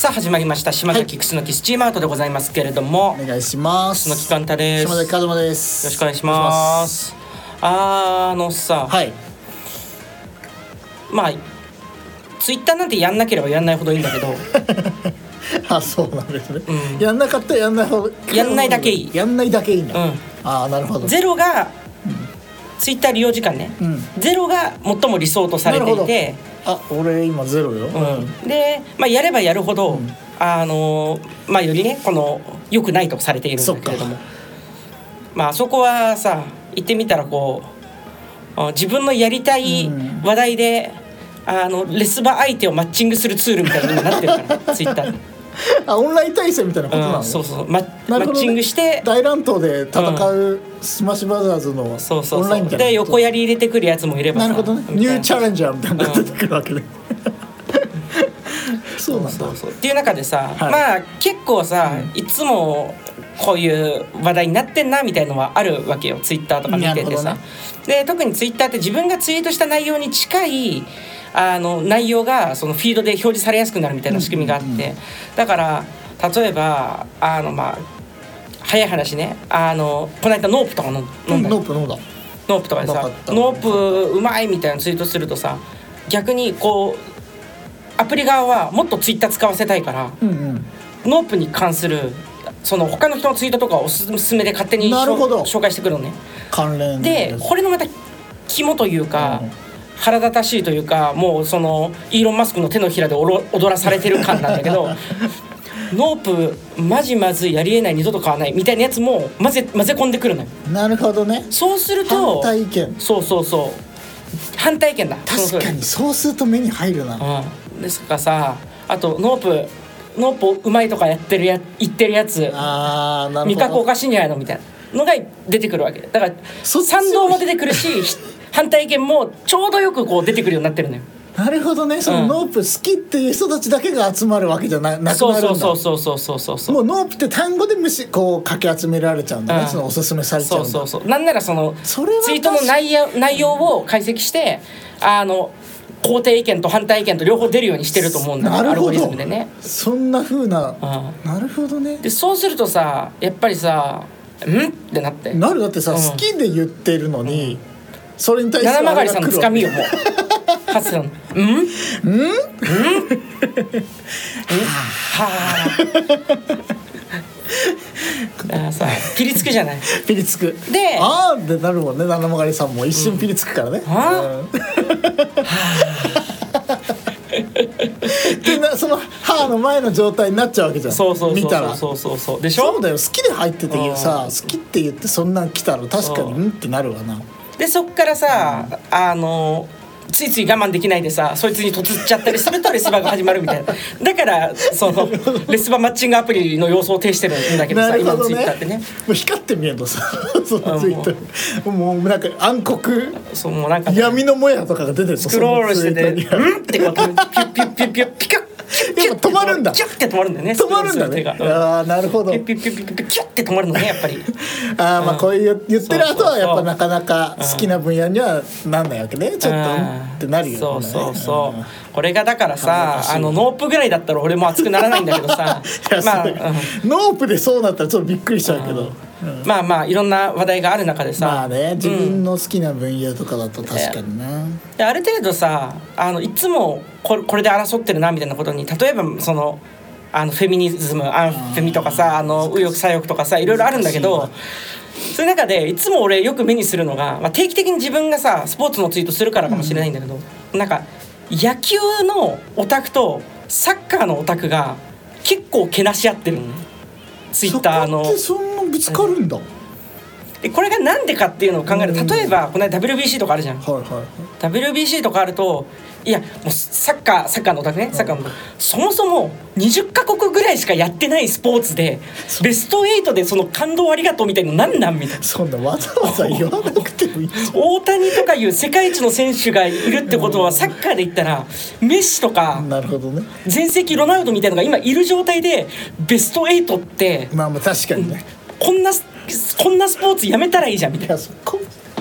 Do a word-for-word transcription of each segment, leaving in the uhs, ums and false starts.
さあ始まりました島崎楠木スチームアウトでございますけれども、 お願いします。 楠木寛太です。 島崎和馬です。 よろしくお願いします。あのさ、 はい、 まあツイッターなんてやんなければやんないほどいいんだけどあ、そうなんですね、うん、やんなかったらやんないほどやんないだけいいやんないだけいいんだ、うん、 ああ、なるほど。 ゼロが、うん、ツイッター利用時間ね、うん、ゼロが最も理想とされていて、 あ、俺今ゼロよ、うん、 で、まあ、やればやるほど、うん、あのまあ、よりねこの良くないとされているんだけれども、まあそこはさ言ってみたらこう自分のやりたい話題で、うん、あのレスバ相手をマッチングするツールみたいに今なってるからツイッターあ、オンライン対戦みたいなことなの、うん、 そうそう、ま、マッチングして大乱闘で戦うスマッシュブラザーズのオンラインみたいな、そうそうそう、 で横やり入れてくるやつもいればさ、 なるほどね、ニューチャレンジャーみたいなのが出てくるわけで、うん、そうなんだ。 そうそうっていう中でさ、はい、まあ結構さ、うん、いつもこういう話題になってんなみたいのはあるわけよ、ツイッターとか見ててさ、ね、で特にツイッターって自分がツイートした内容に近いあの内容がそのフィードで表示されやすくなるみたいな仕組みがあって、うんうんうん、だから例えばあのまあ早い話ね、あのこの間ノープとか飲んだ、うん、 ノープ飲んだノープとかでさ、ノープうまいみたいなツイートするとさ、逆にこうアプリ側はもっとツイッター使わせたいから、うんうん、ノープに関するその他の人のツイートとかをおすすめで勝手に紹介してくるのね。 関連でこれのまた肝というか、うん、腹立たしいというか、もうそのイーロン・マスクの手のひらで踊らされてる感なんだけどノープマジまずいやりえない二度と買わないみたいなやつも混ぜ混ぜ込んでくるのよ。 なるほどね。 そうすると反対意見、 そうそうそう反対意見だ。 確かにそうすると目に入るな、 うん、ですからさ、あとノープノープうまいとかやってるや言ってるやつ、 あー、なるほど、 味覚おかしいんじゃないのみたいなのが出てくるわけだから、賛同も出てくるし反対意見もちょうどよくこう出てくるようになってるのよ。 なるほどね。そのノープ好きっていう人たちだけが集まるわけじゃ な, なくなるんだ。 そうそうそうそうそうそう。 もうノープって単語でむしこうかき集められちゃうんだね、うん、そのおすすめされちゃうんだ。 そうそうそう。なんならそのツイートの内容内容を解析してあの肯定意見と反対意見と両方出るようにしてると思うんだ。 なるほど、 アルゴリズムでね。 そんな風な、 うん、 なるほどね。 でそうするとさ、やっぱりさ、んってなってなる。だってさ、うん、好きで言ってるのに、うん、それに対して七曲さんのつかみよもうハツのうんうんうんはああさピリつくじゃない。 ピリつくで、 あーってなるもんね。七曲さんも一瞬ピリつくからね、うん、はでなその歯の前の状態になっちゃうわけじゃん。 そうそうそうそう、 見たらそうそうそうでしょ。 そうだよ、好きで入っててさ、好きって言ってそんなん来たら確かにうんってなるわな。 でそっからさ、うん、あのついつい我慢できないでさ、そいつにとつっちゃったりするとレスバが始まるみたいな。だからそのレスバマッチングアプリの様子を呈してるんだけどさ、 ど、ね、 今のツイッターってね、 もう光って見えるのさそのツイッターもうなんか暗黒、 そうもうなんか、ね、 闇のもやとかが出てる。 スクロールしててうんってこうピュッピュッピュッピュッピカッやっぱ止まるんだ。 キュッて止まるんだよね。 止まるんだね。ああ、なるほど。 ピュッピュッピュッピュッキュッて止まるのね、やっぱり。 ああ、まあこういう言ってる後はやっぱなかなか好きな分野にはなんないわけね。ちょっとってなるよね。 そうそうそう。これがだからさ、あのノープぐらいだったら俺も熱くならないんだけどさ、 まあ、うん、ノープでそうなったらちょっとびっくりしちゃうけど。 うん、まあまあいろんな話題がある中でさ、 まあね、自分の好きな分野とかだと確かにな、うん、 である程度さ、あのいつもこれ、これで争ってるなみたいなことに、例えばそのあのフェミニズム、アンフェミとかさ、あの右翼左翼とかさ、いろいろあるんだけど、そういう中でいつも俺よく目にするのが、まあ、定期的に自分がさスポーツのツイートするからかもしれないんだけど、うん、なんか野球のオタクとサッカーのオタクが結構けなし合ってるのね、ツイッターの。 そこってそんなぶつかるんだ、うん、 でこれがなんでかっていうのを考えると、例えばこの間 ダブリュービーシー とかあるじゃん、 はいはいはい、 ダブリュービーシー とかあると、いやもうサッカーサッカーのオタクね、サッカーの、うん、そもそもにじゅっかこくぐらいしかやってないスポーツでベストエイトでその感動ありがとうみたいなのなんなんみたいな、 そんなわざわざ言わなくてもいい大谷とかいう世界一の選手がいるってことは、サッカーで言ったらメッシとか、 なるほどね、 前世紀ロナウドみたいなのが今いる状態でベストエイトって、 まあまあ確かにね、 こんなこんなスポーツやめたらいいじゃんみたいな。 いやそこ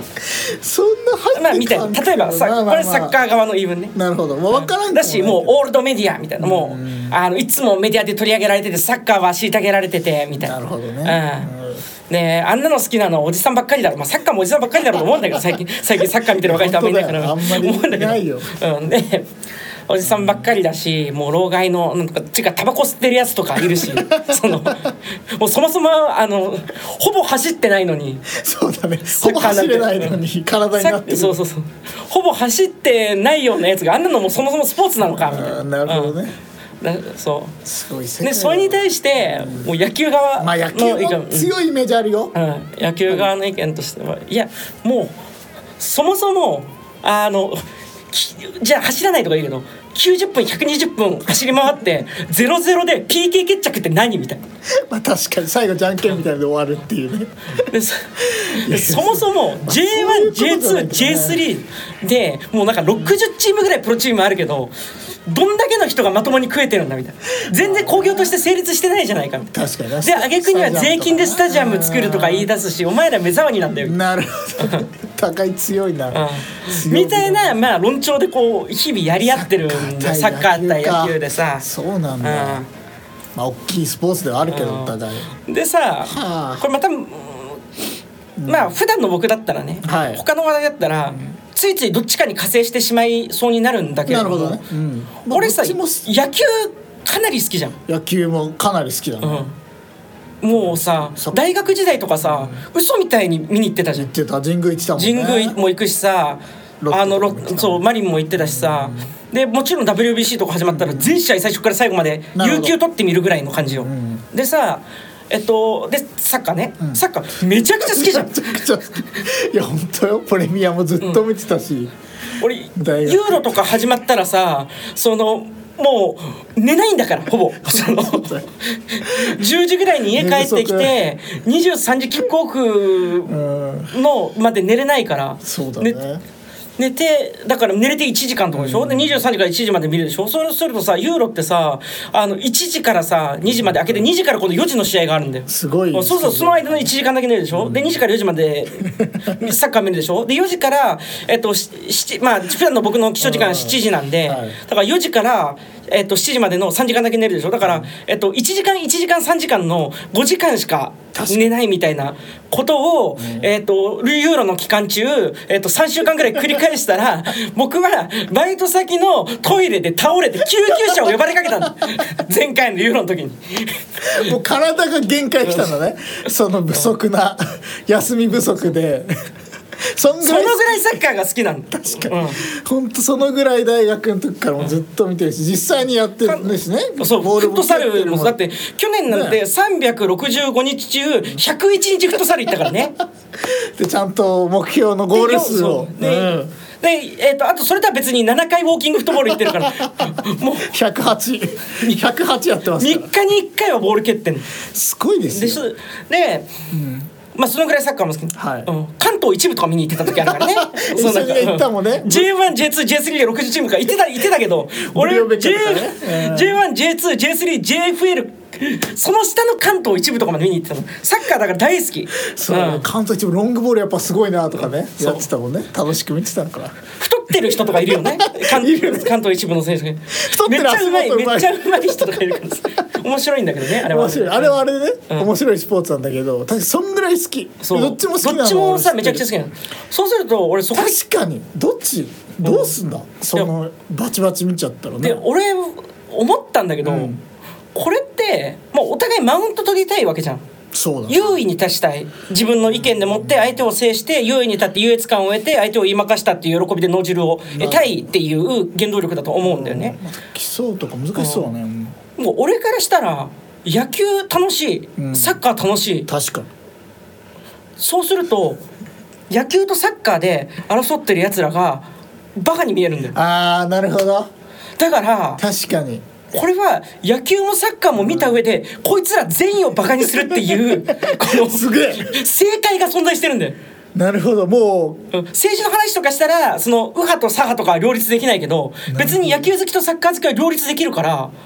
そんな入ってまあみたいな、例えばさ、 まあまあまあこれサッカー側の言い分ね。 なるほど、まあ、分からんだし、もうオールドメディアみたいな、もうあのいつもメディアで取り上げられてて、サッカーは虐げられててみたいな。 なるほどね、 うん、であんなの好きなのおじさんばっかりだろ、まあ、サッカーもおじさんばっかりだろうと思うんだけど、最近最近サッカー見てる若い人あんまりいないからあんまりいないよ、 うん、でおじさんばっかりだし、もう老害のなんとかちかタバコ吸ってるやつとかいるしそのもうそもそもあのほぼ走ってないのに、 そうだね、ほぼ走れないのに体になってる、 そうそうそう、ほぼ走ってないようなやつがあんなのもそもそもスポーツなのかみたいな。 なるほどね、 うん、そうすごい世界でそれに対して、うん、もう野球側の、 まあ、野球も強いイメージあるよ、 うん、野球側の意見としては、いやもうそもそもあのじゃあ走らないとか言うけどきゅうじゅっぷんひゃくにじゅっぷん走り回ってゼロゼロで ピーケー 決着って何みたいな。 まあ確かに最後じゃんけんみたいなので終わるっていうねで そ, でそもそも ジェイワン、ジェイツー、ジェイスリー でもうなんかろくじゅうチームぐらいプロチームあるけど、どんだけの人がまともに食えてるんだみたいな、全然興行として成立してないじゃないかみたいな。 確かにで挙句には税金でスタジアム作るとか言い出すし、お前ら目障りなんだよ。 なるほど高い強いな、 うん、みたいな、まあ、論調でこう日々やり合ってるんだ、サッカー対野球でさ。 そうなんだ、うん、まあ大きいスポーツではあるけど、お互いでさ、はあ、これまた、うん、まあ普段の僕だったらね、はい、他の話題だったら、うん、ついついどっちかに加勢してしまいそうになるんだけれども、なるほどね、うんまあ、俺さ野球かなり好きじゃん。 野球もかなり好きだね、 うん、もうさ大学時代とかさ、うん、嘘みたいに見に行ってたじゃん。 行ってた、神宮行ってたもんね。 神宮も行くしさ、あのロそうマリンも行ってたしさ、うん、でもちろん ダブリュービーシー とか始まったら全試合最初から最後まで有給取ってみるぐらいの感じよ、うん、でさえっとでサッカーね、うん、サッカーめちゃくちゃ好きじゃん。めちゃくちゃ好き。 いや本当よ、プレミアもずっと見てたし、うん、 俺ユーロとか始まったらさ、そのもう寝ないんだからほぼそのじゅうじぐらいに家帰ってきてにじゅうさんじキックオフのまで寝れないから、 そうだね、 ね寝てだから寝れていちじかんとかでしょ、うん、でにじゅうさんじからいちじまで見るでしょ。そうするとさユーロってさあのいちじからさにじまで開けてにじから今度よじの試合があるんだよ。 すごい。 そうそう、その間のいちじかんだけ寝るでしょ、うん、でにじからよじまでサッカー見るでしょ。でよじからえっとしまあ普段の僕の起床時間はしちじなんで、はい、だからよじからえっとしちじまでのさんじかんだけ寝るでしょ。だから、えっと、いちじかんいちじかんさんじかんのごじかんしか寝ないみたいなことを、えっと、ユーロの期間中、えっと、さんしゅうかんぐらい繰り返したら僕はバイト先のトイレで倒れて救急車を呼ばれかけたんだ前回のユーロの時にもう体が限界きたんだねその不足な休み不足でそ, んぐらいそのぐらいサッカーが好きなんだ。 確かに、うん、ほんとそのぐらい大学の時からもずっと見てるし、実際にやってるんですね。 そうフットサルもだって去年なんてさんびゃくろくじゅうごにち中ひゃくいちにちフットサル行ったからねでちゃんと目標のゴール数をで、うんでえー、とあとそれとは別にななかいウォーキングフットボール行ってるからもうひゃくはち ひゃくはちやってますからみっかにいっかいはボール蹴ってんの。 すごいですよ。 で, で、うんまあそのぐらいサッカーも好き、はいうん、関東一部とか見に行ってた時あるからね一緒に行ったもんねジェイワン、ジェイツー、ジェイスリー でろくじゅうチームから行ってた行ってたけど俺 ジェイワン、ジェイツー、ジェイスリー、ジェイエフエル その下の関東一部とかまで見に行ってたの。サッカーだから大好き。 そう、うん、関東一部ロングボールやっぱすごいなとかねやってたもんね。楽しく見てたのから。 太ってる人とかいるよね関, 関東一部の選手が太ってる、めっちゃうまいめっちゃうまい人とかいるから面白いんだけどねあれは。 面白いあれはあれでね、うん、面白いスポーツなんだけど確かにそんぐらい好き。そうどっちも好きなの。 どっちもさめちゃくちゃ好きなの。そうすると俺そこで確かにどっちどうすんだ、うん、そのバチバチ見ちゃったらね。 で俺思ったんだけど、うん、これってもうお互いマウント取りたいわけじゃん。 そうだ、 優位に立ちたい。自分の意見でもって相手を制して優位に立って優越感を得て相手を言いまかしたっていう喜びで脳汁を得たいっていう原動力だと思うんだよね。 基礎とか難しそうだね、 うん、もう俺からしたら野球楽しい、うん、サッカー楽しい。 確かに。 そうすると野球とサッカーで争ってるやつらがバカに見えるんだよ。 あーなるほど。 だから確かにこれは野球もサッカーも見た上で、うん、こいつら全員をバカにするっていうこのすげえ正解が存在してるんだよ。 なるほど。もう政治の話とかしたらその右派と左派とかは両立できないけど別に野球好きとサッカー好きは両立できるから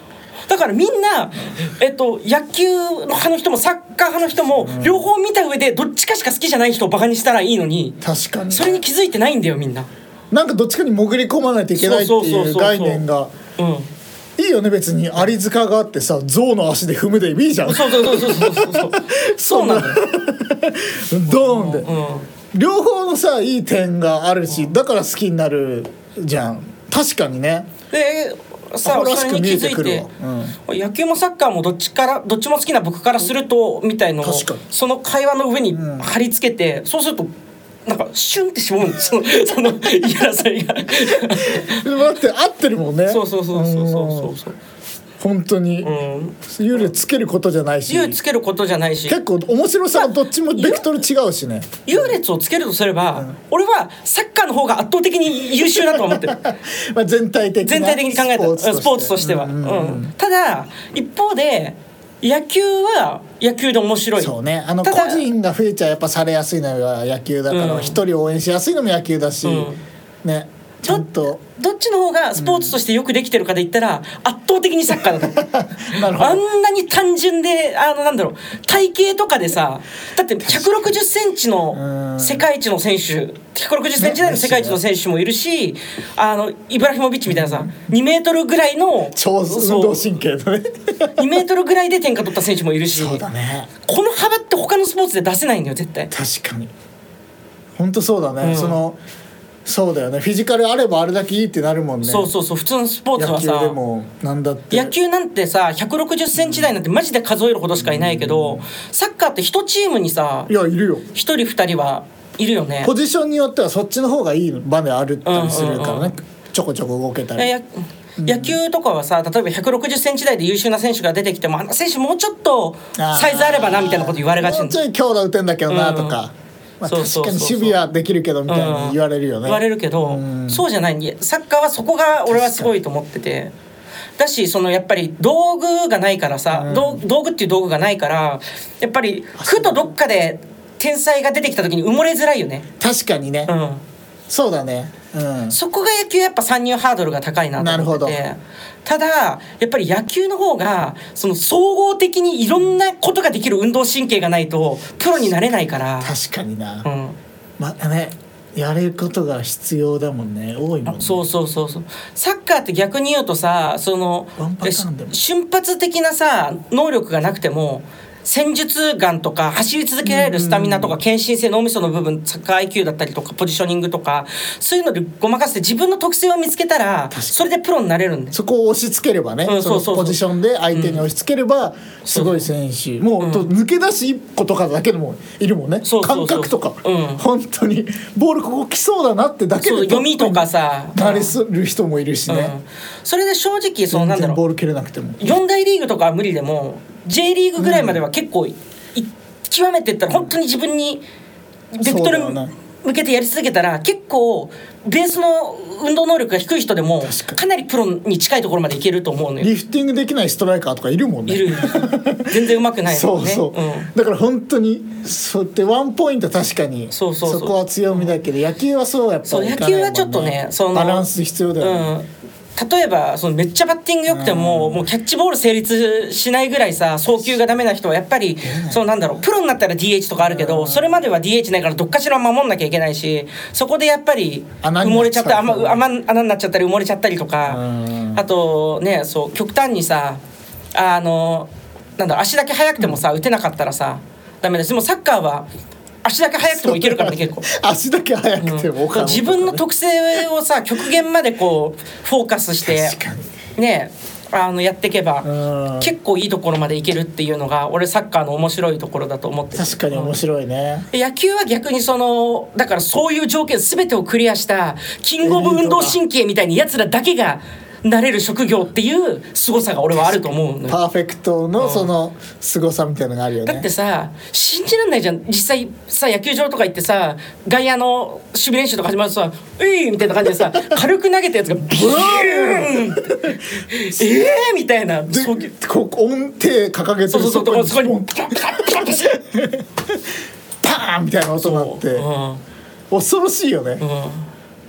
だからみんな、えっと、野球派の人もサッカー派の人も両方見た上でどっちかしか好きじゃない人をバカにしたらいいのに、 確かにそれに気づいてないんだよみんな。 なんかどっちかに潜り込まないといけないっていう概念がいいよね。別にアリ塚があってさ、象の足で踏むでいいじゃん。 そうそうそうそうそうそうそうなんだよドーンで、 うん、 両方のさいい点があるし、だから好きになるじゃん。確かにね。 でさあそれに気づいて、うん、野球もサッカーもどっちからどっちも好きな僕からするとみたいのをその会話の上に貼り付けて、うん、そうするとなんかシュンってしぼむんですそのその争いが待って合ってるもんね。 そうそうそうそうそうそう本当に、うん、優劣つけることじゃないし、 優劣つけることじゃないし、 結構面白さがどっちもベクトル違うしね。 優劣をつけるとすれば、うん、俺はサッカーの方が圧倒的に優秀だと思ってるまあ全体的な全体的に考えたらスポーツとしては、うんうんうん、ただ一方で野球は野球で面白い。 そうね、あの個人が増えちゃやっぱされやすいのが野球だから一、うん、人応援しやすいのも野球だし、うん、ね、ちゃんと ど, どっちの方がスポーツとしてよくできてるかで言ったら、うん、圧倒的にサッカーだとなるほど。あんなに単純であのなんだろう体型とかでさ、だってひゃくろくじゅっセンチの世界一の選手、ひゃくろくじゅっセンチ台の世界一の選手もいるし、あのイブラヒモビッチみたいなさにメートルぐらいの超運動神経のねにメートルぐらいで天下取った選手もいるし、 そうだね、 この幅って他のスポーツで出せないんだよ絶対。 確かに本当そうだね、うん、そのそうだよね、フィジカルあればあれだけいいってなるもんね。 そうそうそう、普通のスポーツはさ、 野球でもなんだって野球なんてさひゃくろくじゅっセンチ台なんてマジで数えるほどしかいないけど、うん、サッカーっていちチームにさいやいるよひとりふたりはいるよね。 ポジションによってはそっちの方がいい場面あるったりするからね、うんうんうん、ちょこちょこ動けたり。 野球とかはさ、例えばひゃくろくじゅっセンチ台で優秀な選手が出てきても、あの選手もうちょっとサイズあればなみたいなこと言われがち。 もうちょい強打打てんだけどなとか、うん、まあ、確かに守備はできるけどみたいに言われるよね、うん、 言われるけど、うん、そうじゃない。サッカーはそこが俺はすごいと思ってて、だしそのやっぱり道具がないからさ、うん、道, 道具っていう道具がないからやっぱりふとどっかで天才が出てきた時に埋もれづらいよね。 確かにね、うん、そうだね、うん、 そこが野球やっぱ参入ハードルが高いなと思ってて。なるほど。ただやっぱり野球の方がその総合的にいろんなことができる運動神経がないとプロになれないから。 確かにな、うん、まあね、やれることが必要だもんね、多いもんね。 そうそうそうそう。サッカーって逆に言うとさ、その瞬発的なさ能力がなくても戦術眼とか走り続けられるスタミナとか献身性、脳みその部分、サッカー アイキュー だったりとかポジショニングとかそういうのでごまかして自分の特性を見つけたらそれでプロになれるんで、 そこを押し付ければね、うん、そのポジションで相手に押し付ければすごい選手、うん、もう、うん、抜け出し一歩とかだけでもいるもんね。そうそうそう、感覚とか、うん、本当にボールここ来そうだなってだけで読みとかさなれする人もいるしね、うん、 それで正直そのなんだろう、 ボール蹴れなくてもよん大リーグとかは無理でもJ リーグぐらいまでは結構、うん、極めていったら本当に自分にベクトル向けてやり続けたら結構ベースの運動能力が低い人でも か, かなりプロに近いところまでいけると思うのよ。 リフティングできないストライカーとかいるもんね。 いる全然うまくないもんね。 そうそう、うん、だから本当にそうやってワンポイント確かにそこは強みだけど、野球はそうやっぱりいかないもんね。そう野球はちょっとねそのバランス必要だよね、うん、例えばそのめっちゃバッティング良くても、うん、もうキャッチボール成立しないぐらいさ送球がダメな人はやっぱり、うん、そのなんだろう、プロになったら ディーエイチ とかあるけど、うん、それまでは ディーエイチ ないからどっかしら守んなきゃいけないし、そこでやっぱり埋もれちゃった穴になっちゃったり埋もれちゃったりとか、うん、あとね、そう極端にさあのなんだ足だけ速くてもさ、うん、打てなかったらさダメだし、でもサッカーは足だけ速くてもいけるからね結構足だけ速くても、 うん、自分の特性をさ極限までこうフォーカスしてねあのやっていけば結構いいところまでいけるっていうのが俺サッカーの面白いところだと思ってる。 確かに面白いね、 うん、野球は逆にそのだからそういう条件全てをクリアしたキングオブ運動神経みたいにやつらだけがなれる職業っていう凄さが俺はあると思うのよ。 パーフェクトのその凄さみたいなのがあるよね、 うん、だってさ信じらんないじゃん。実際さ野球場とか行ってさ外野の守備練習とか始まるとさ「うい!」みたいな感じでさ軽く投げたやつがビューンってえーみたいなでここ音程掲げてる、 そうそうそう、そこにパーンみたいな音になって、うん、恐ろしいよね、 うん、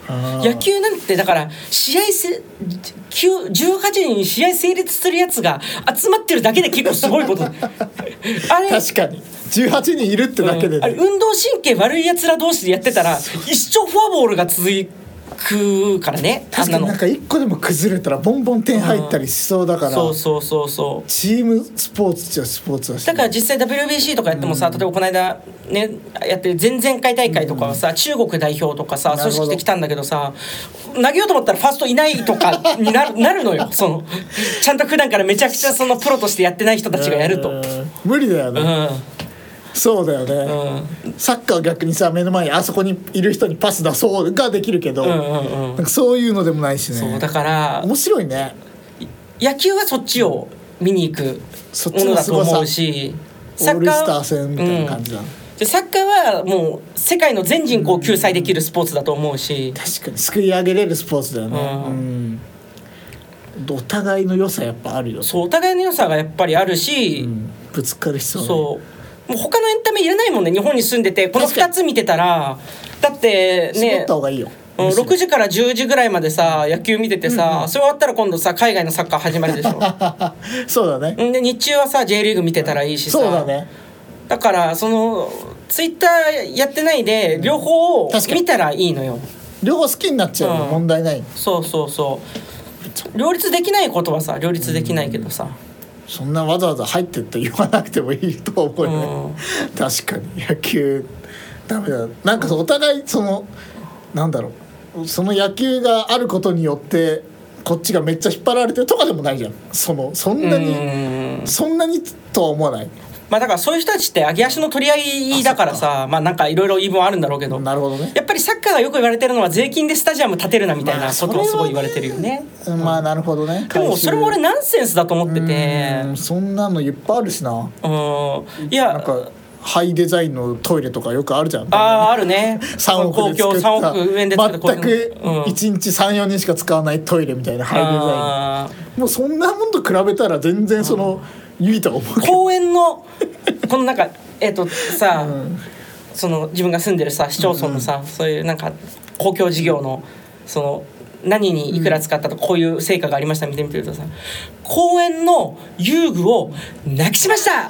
野球なんてだから試合せじゅうはちにん試合成立するやつが集まってるだけで結構すごいことあれ確かにじゅうはちにんいるってだけで、ね、うん、 あれ運動神経悪いやつら同士でやってたら一生フォアボールが続くからね。 確かになんか一個でも崩れたらボンボン点入ったりしそうだから、うん、 そうそうそうそうチームスポーツじゃスポーツだし、ね、 だから実際 ダブリュービーシー とかやってもさ、うん、例えばこの間ねやってる前々回大会とかはさ、うん、中国代表とかさ組織してきたんだけどさ投げようと思ったらファーストいないとかになる、なるのよそのちゃんと普段からめちゃくちゃそのプロとしてやってない人たちがやると無理だよね、うんそうだよね、うん、サッカーは逆にさ目の前にあそこにいる人にパス出そうができるけど、うんうんうん、なんかそういうのでもないしね。 そうだから面白いね。 野球はそっちを見に行くものだと思うし、 サッカーオールスター戦みたいな感じだ、うん、 でサッカーはもう世界の全人口を救済できるスポーツだと思うし、 うん、確かに救い上げれるスポーツだよね、うんうん、お互いの良さやっぱあるよね。 そうお互いの良さがやっぱりあるし、うん、 ぶつかる必要ない。 そうもう他のエンタメいらないもんね。日本に住んでてこのふたつ見てたらだってね絞った方がいいよ。 ろくじからじゅうじぐらいまでさ野球見ててさ、うんうん、それ終わったら今度さ海外のサッカー始まるでしょそうだね。 で日中はさ J リーグ見てたらいいしさ、 そうだね。 だからそのツイッターやってないで両方を見たらいいのよ。 両方好きになっちゃうの、うん、問題ない。 そうそうそう両立できないことはさ両立できないけどさ、うんそんなわざわざ入ってって言わなくてもいいと思うよね、うん、確かに野球ダメだ。なんかお互いそのなんだろうその野球があることによってこっちがめっちゃ引っ張られてるとかでもないじゃん。そのそんなに、うん、そんなにとは思わない。 まあだからそういう人たちって上げ足の取り合いだからさまあなんかいろいろ言い分あるんだろうけど、 なるほどね。 やっぱりサッカーがよく言われてるのは税金でスタジアム建てるなみたいなことをすごい言われてるよね。 まあ、ね、まあなるほどね。 でもそれも俺ナンセンスだと思ってて、 うんそんなのいっぱいあるしな。うんいやなんかハイデザインのトイレとかよくあるじゃん。 あああるね。 さんおくで作ったさんおく円で作った全くいちにち さん,よ 人しか使わないトイレみたいなハイデザイン。もうそんなもんと比べたら全然そのいいと思うけど。 公園のこのなんかえっ、ー、とさ、うん、その自分が住んでるさ市町村のさ、うん、そういうなんか公共事業のその何にいくら使ったとこういう成果がありました見てみてるとさ公園の遊具をなくしました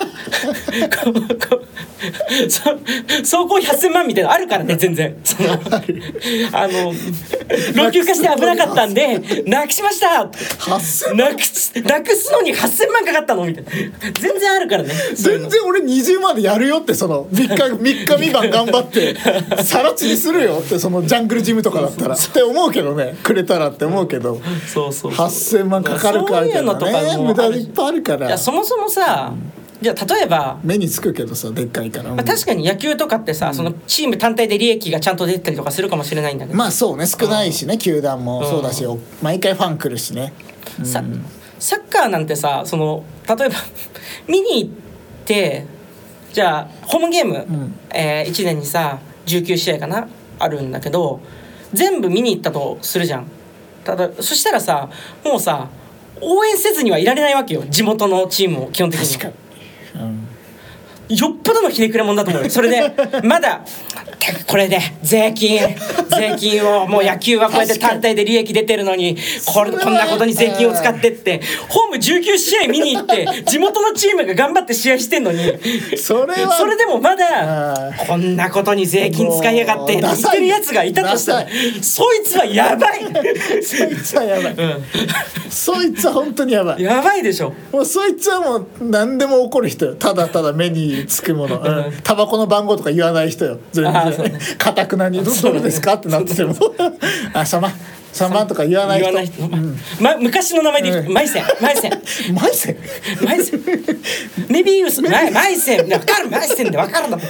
総工費はっせんまんみたいなのあるからね全然そのあの老朽化して危なかったんでなくしましたなくすなくすのにはっせんまんかかったのみたいな全然あるからね。 全然俺にじゅうまんでやるよってそのみっかみっかみばん頑張ってさら地にするよってそのジャングルジムとかだったらって思うけどねくれたらって思うけどそうそうそうはっせんまんかかるかみたいなね無駄いっぱいあるから。 いやそもそもさ、うん、じゃあ例えば目につくけどさでっかいから、 まあ、確かに野球とかってさ、うん、そのチーム単体で利益がちゃんと出たりとかするかもしれないんだけどまあそうね少ないしね球団もそうだし、うん、毎回ファン来るしね、うん、 さサッカーなんてさその例えば見に行ってじゃあホームゲーム、うんえー、いちねんにさじゅうきゅうしあいかなあるんだけど全部見に行ったとするじゃん。ただそしたらさもうさ応援せずにはいられないわけよ地元のチームを基本的に。 確かに、うんよっぽどのひねくれ者だと思うよ。それでまだこれで税金税金をもう野球はこうやって単体で利益出てるのにこれこんなことに税金を使ってってホームじゅうきゅうしあい見に行って地元のチームが頑張って試合してんのにそれはそれでもまだこんなことに税金使いやがって言ってるやつがいたとしたらそいつはやばいそいつはやばい、うん、そいつは本当にやばいやばいでしょ。 もうそいつはもう何でも起こる人よ。ただただ目につくもの、うん、タバコの番号とか言わない人よ全然かたくなにどれですかってなっててもあさまさんまんとか言わない人、言わない人、うんま、昔の名前で言うと、うん、マイセンマイセンマイセンマイセンメビウスマイマイセン分かるマイセンで分かるんだもん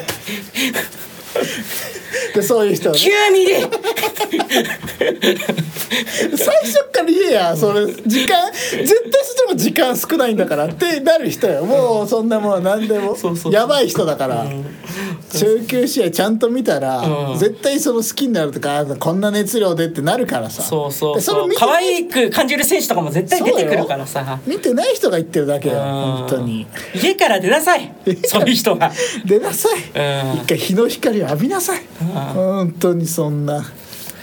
でそういう人、ね、 きゅうミリ最初から言えやそれ時間絶対そっちも時間少ないんだからってなる人よ。もうそんなもん何でもやばい人だから、うん、中級試合ちゃんと見たら、うん、絶対その好きになるとかこんな熱量でってなるからさ。 そうそうそう可愛く感じる選手とかも絶対出てくるからさ。 見てない人が言ってるだけよ、うん、本当に。 家から出なさいそういう人が出なさい、うん、一回日の光を浴びなさい、うん、本当にそんなちょっ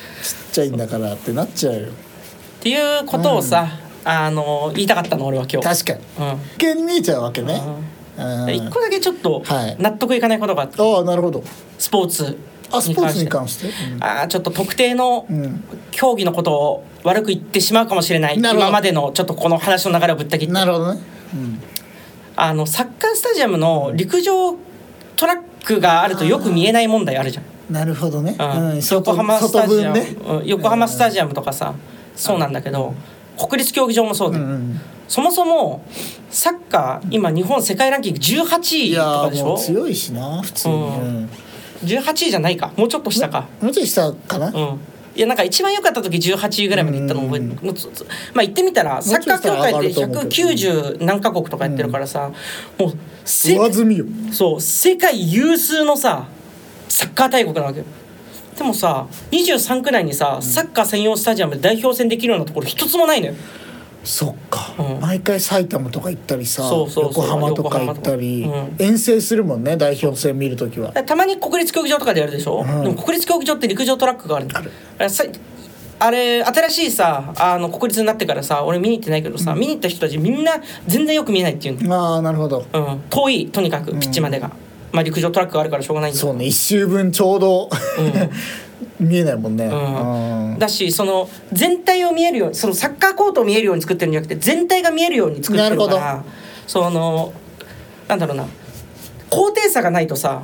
ちゃいいんだからってなっちゃうよっていうことをさ、うん、あの言いたかったの俺は今日。確かに、うん、系に見えちゃうわけね。 一個だけちょっと納得いかないことがあって、 はい、ああなるほど。 スポーツあスポーツに関して、 うん、あちょっと特定の競技のことを悪く言ってしまうかもしれない、今までのちょっとこの話の流れをぶった切って。 なるほどね、うん、 あのサッカースタジアムの陸上トラックがあるとよく見えない問題あるじゃん。 なるほどね、 うんうん、横浜スタジアム、ね、横浜スタジアムとかさ、そうなんだけど、国立競技場もそうで、うんうん、そもそもサッカー今日本世界ランキングじゅうはちいとかでしょ。 いやもう強いしな普通に、うん、 じゅうはちいじゃないか、もうちょっと下か、 もうちょい下かな、うん、 いやなんか一番良かった時じゅうはちいぐらいまで行ったの覚えてる、うん、まあ言ってみたらサッカー協会ってひゃくきゅうじゅう何カ国とかやってるからさ、うん、もうせ上積みよ。 そう世界有数のさサッカー大国なわけよ。でもさにじゅうさん区内にさサッカー専用スタジアムで代表戦できるようなところ一つもないのよ。 そっか、うん、毎回埼玉とか行ったりさ、そうそうそう、横浜とか行ったり、うん、遠征するもんね、代表戦見るときは。 たまに国立競技場とかでやるでしょ、うん、でも国立競技場って陸上トラックがあるんだ。あるあれ新しいさあの国立になってからさ俺見に行ってないけどさ、うん、見に行った人たちみんな全然よく見えないっていうの。ああなるほど、 うん、遠いとにかくピッチまでが、うん、まあ陸上トラックがあるからしょうがないんだけど。 そうね、一周分ちょうど、うん、見えないもんね、 うん、だしその全体を見えるように、そのサッカーコートを見えるように作ってるんじゃなくて全体が見えるように作ってるから、そのなんだろうな、高低差がないとさ、うん、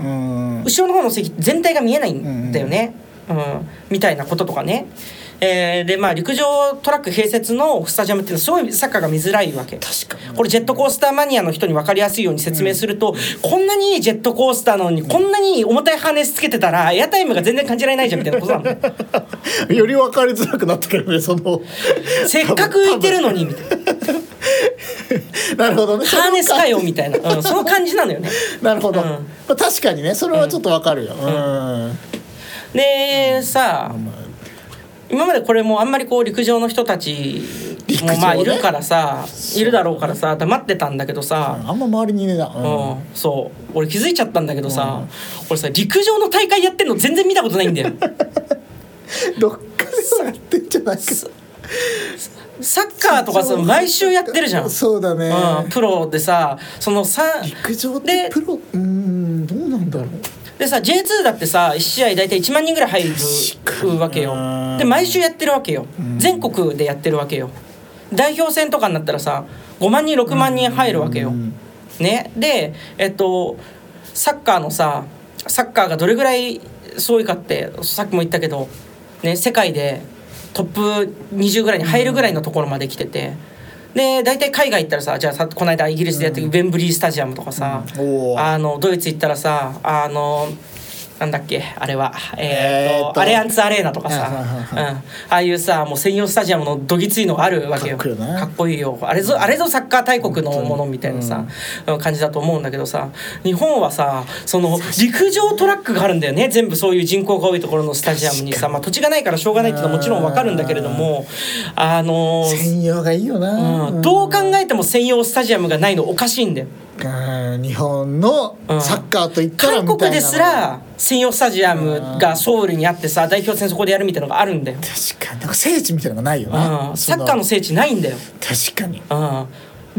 後ろの方の席全体が見えないんだよね、うんうん、みたいなこととかね。えー、でまあ陸上トラック併設のスタジアムっていうのはすごいサッカーが見づらいわけ。 確かに。 これジェットコースターマニアの人に分かりやすいように説明すると、うん、こんなにいいジェットコースターなのにこんなに重たいハーネスつけてたらエアタイムが全然感じられないじゃんみたいなことなのより分かりづらくなってくるね、そのせっかく浮いてるのにみたいななるほどね、 ハーネスかよみたいな、うん、その感じなのよねなるほど、うん、まあ、確かにねそれはちょっと分かるよ、うんうん、で、うん、さあ今までこれもあんまりこう陸上の人たちもまあいるからさ、いるだろうからさ黙ってたんだけどさ、 うん、あんま周りにいねえな、 うんうん、そう俺気づいちゃったんだけどさ、うん、俺さ陸上の大会やってんの全然見たことないんだよどっかでやってんじゃないか。 サッカーとかさ毎週やってるじゃん。 そうだね、 うん、プロでさそのさ陸上ってプロうーんどうなんだろう。 でさ ジェイツー だってさいち試合大体いちまんにんぐらい入るわけよ。で毎週やってるわけよ、全国でやってるわけよ。代表戦とかになったらさごまんにんろくまんにん入るわけよ、ね。でえっとサッカーのさサッカーがどれぐらいすごいかってさっきも言ったけど、ね、世界でトップにじゅうぐらいに入るぐらいのところまで来てて、で大体海外行ったらさ、じゃあさこの間イギリスでやってるウェンブリースタジアムとかさ、うん、あのドイツ行ったらさあのなんだっけあれは、えー、と、えー、とアレアンツアレーナとかさ、うん、ああいうさもう専用スタジアムのどぎついのがあるわけよ。かっこいいよね、かっこいいよあれぞ、あれぞサッカー大国のものみたいなさ、うん、感じだと思うんだけどさ、日本はさその陸上トラックがあるんだよね。全部そういう人口が多いところのスタジアムにさ、まあ、土地がないからしょうがないっていうのはもちろん分かるんだけれども、あのー、 専用がいいよな、 うん、どう考えても専用スタジアムがないのおかしいんだよ。 うん、日本のサッカーといったらみたいな、 うん、韓国ですら専用スタジアムがソウルにあってさ代表戦そこでやるみたいなのがあるんだよ。 確かになんか聖地みたいなのがないよな、 うん、サッカーの聖地ないんだよ。 確かに、 うん、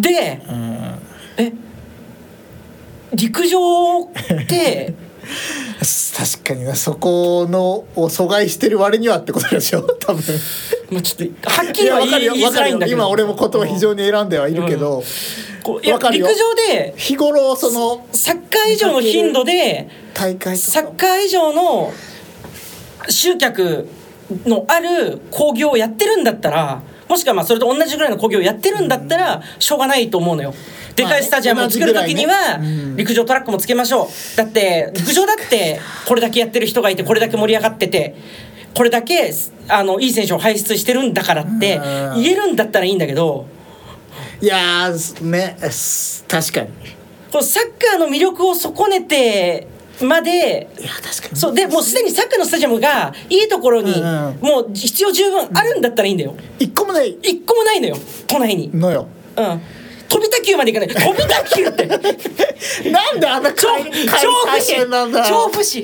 で、うん、え陸上って確かにな、そこのを阻害してる割にはってことでしょ多分。 もうちょっとはっきりは言い、言いづらいんだけど、 今俺も言葉非常に選んではいるけど、うん、 こういや陸上で日頃そのサッカー以上の頻度で大会とかサッカー以上の集客のある興行をやってるんだったら、もしくはまあそれと同じぐらいの興行をやってるんだったらしょうがないと思うのよ。でかいスタジアムを作るときには陸上トラックもつけましょう。だって陸上だってこれだけやってる人がいてこれだけ盛り上がっててこれだけあのいい選手を輩出してるんだからって言えるんだったらいいんだけど、 いやーね確かにこのサッカーの魅力を損ねてまで、 いや確かにそうでもうすでにサッカーのスタジアムがいいところにもう必要十分あるんだったらいいんだよ。 一個もない一個もないのよ都内にのよ、 うん、飛び卓球まで行かない。飛び卓球ってなんであんな超超不死超不死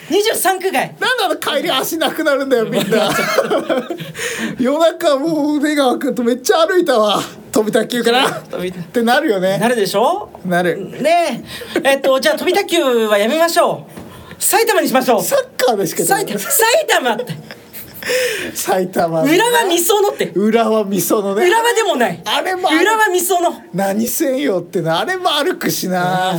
にじゅうさんく外なんだろ帰り足なくなるんだよみんな夜中もう目が開くとめっちゃ歩いたわ飛び卓球からってなるよね。 なるでしょ。 なるねええっとじゃあ飛び卓球はやめましょう。埼玉にしましょう。 サッカーでしか埼玉埼玉って埼玉浦和美園って浦和美園ね。 浦和でもないあれも浦和美園何せんよってなあれも歩くしな、うん、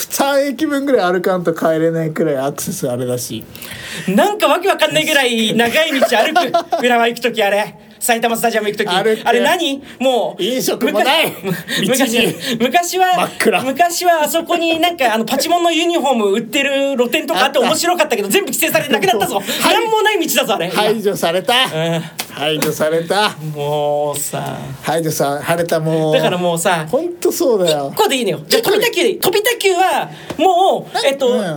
さん駅分ぐらい歩かんと帰れないくらいアクセスあれだしなんかわけわかんないぐらい長い道歩く浦和行く時あれ埼玉スタジアム行く時あれ何もう飲食もない昔, 昔は真っ暗昔はあそこになんかあのパチモンのユニフォーム売ってる露店とかあって面白かったけど全部規制されてなくなったぞ何もない道だぞあれ排除された、うん、排除されたもうさ排除されたもうだからもうさほんとそうだよいっこでいいのよ。じゃあ飛び卓球でいい飛び卓球はもうえっと、うん、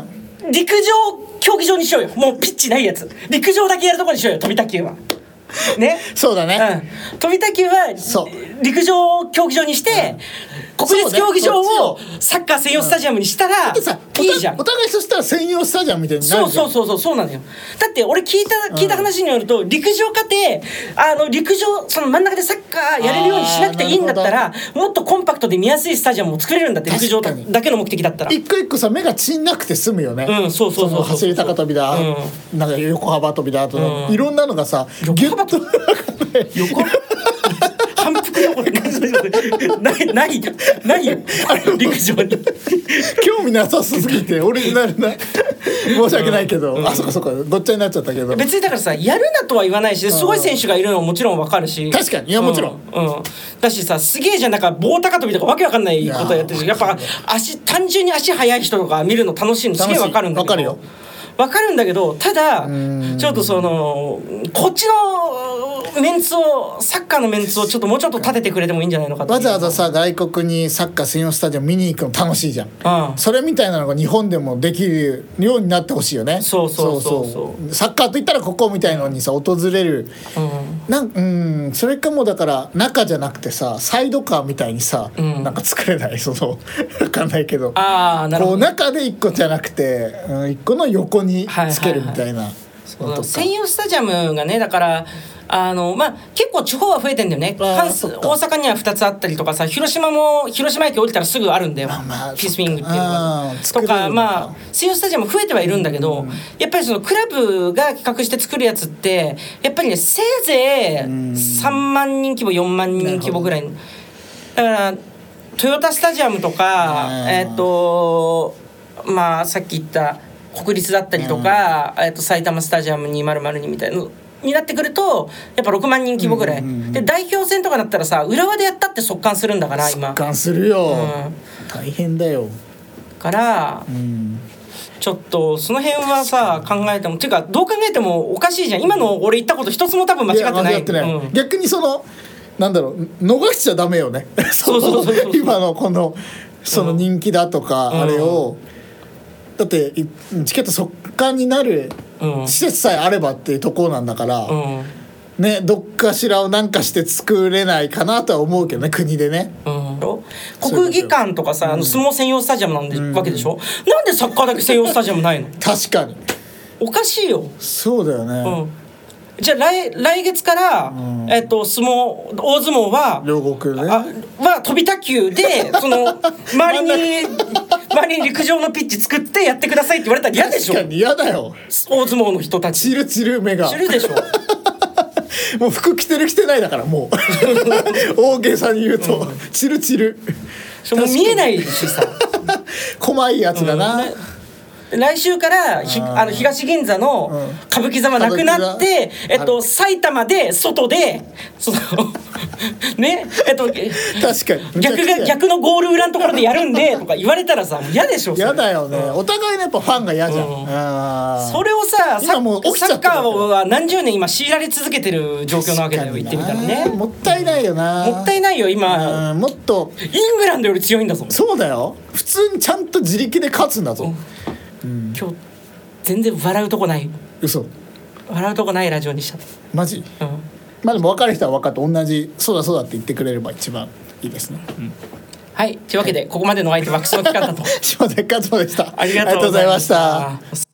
陸上競技場にしようよ。もうピッチないやつ陸上だけやるところにしようよ飛び卓球はね、 そうだね、 うん、飛び卓球は陸上競技場にして、うん、国立競技場をサッカー専用スタジアムにしたら、うん、いいじゃん。 お互いそしたら専用スタジアムみたいになるじゃん。 そうそうそうそうそうなのよ。だって俺聞いた聞いた話によると、うん、陸上家庭あの陸上その真ん中でサッカーやれるようにしなくていいんだったらもっとコンパクトで見やすいスタジアムを作れるんだって。陸上だけの目的だったら一個一個さ目が散んなくて済むよね。 うんそうそうそうそう走り高跳びだ、うん、なんか横幅跳びだと、うん、いろんなのがさギュッと横反復横ないないないよ陸上に興味なさすぎてオリジナルな申し訳ないけど、うん、あそこそこごっちゃになっちゃったけど別にだからさやるなとは言わないしすごい選手がいるのももちろんわかるし確かにいやもちろん、 うんうん、だしさすげえじゃんなんか棒高跳びとかわけわかんないことやってるしやっぱ足単純に足速い人とか見るの楽しいのすげえわかるんだけどわかるよわかるんだけどただちょっとそのこっちのメンツをサッカーのメンツをちょっともうちょっと立ててくれてもいいんじゃないのかと。 わざわざさ外国にサッカー専用スタジアム見に行くの楽しいじゃん、うん、それみたいなのが日本でもできるようになってほしいよね。 そうそうそうそうサッカーといったらここみたいのにさ訪れる、うん、なんうんそれかもだから中じゃなくてさサイドカーみたいにさ、うん、なんか作れないその分かんないけどあなるほど、 こう中でいっこじゃなくて、うん、いっこの横につけるみたいな、はいはいはいそう専用スタジアムがねだからあのまあ結構地方は増えてんだよね。大阪にはふたつあったりとかさ広島も広島駅降りたらすぐあるんだよ、まあまあ、ピースウィングっていうのがとかまあ専用スタジアム増えてはいるんだけど、うん、やっぱりそのクラブが企画して作るやつってやっぱりねせいぜいさんまんにん規模よんまんにん規模ぐらいだからトヨタスタジアムとかえっとまあさっき言った国立だったりとか、うん、えっと埼玉スタジアムにせんにみたいなになってくるとやっぱろくまんにん規模ぐらい、うんうんうん、で代表戦とかだったらさ浦和でやったって速乾するんだから今速乾するよ、うん、大変だよから、うん、ちょっとその辺はさ考えてもっていうかどう考えてもおかしいじゃん。今の俺言ったこと一つも多分間違ってない。 間違ってない、うん、逆にそのなんだろう逃しちゃダメよねそうそうそうそう今のこのその人気だとか、うん、あれをだってチケット速乾になる施設さえあればっていうところなんだから、うんね、どっかしらを何かして作れないかなとは思うけどね国でね、 うん、国技館とかさ、うん、あの相撲専用スタジアムなんで、うん、わけでしょ。なんでサッカーだけ専用スタジアムないの確かにおかしいよ。 そうだよね、 うんじゃあ 来, 来月から、うんえっと、相撲大相撲は両国ねあは飛び卓球でその周りに周りに陸上のピッチ作ってやってくださいって言われたら嫌でしょ。 確かに嫌だよ大相撲の人たちチルチル目がチルでしょもう服着てる着てないだからもう大げさに言うと、うん、チルチルもう見えないしさ細いやつだな、うんね来週からひあの東銀座の歌舞伎座はなくなって、うん、えっと、埼玉で外でそのねえっと確かに逆が逆のゴール裏のところでやるんでとか言われたらさ嫌でしょ。 嫌だよね、うん、お互いのやっぱファンが嫌じゃん、うん、 あそれをさサッカーは何十年今強いられ続けてる状況なわけだよ言ってみたらね。 もったいないよな。 もったいないよ今、 うん、もっとイングランドより強いんだぞ。 そうだよ普通にちゃんと自力で勝つんだぞ、うんうん、今日全然笑うとこない。 嘘笑うとこないラジオにした。 マジ、うん、まあでも分かる人は分かって同じそうだそうだって言ってくれれば一番いいですね、うん、 はいというわけで、はい、ここまでの相手はクソの期間だと島田勝馬でした。 ありがとうございました。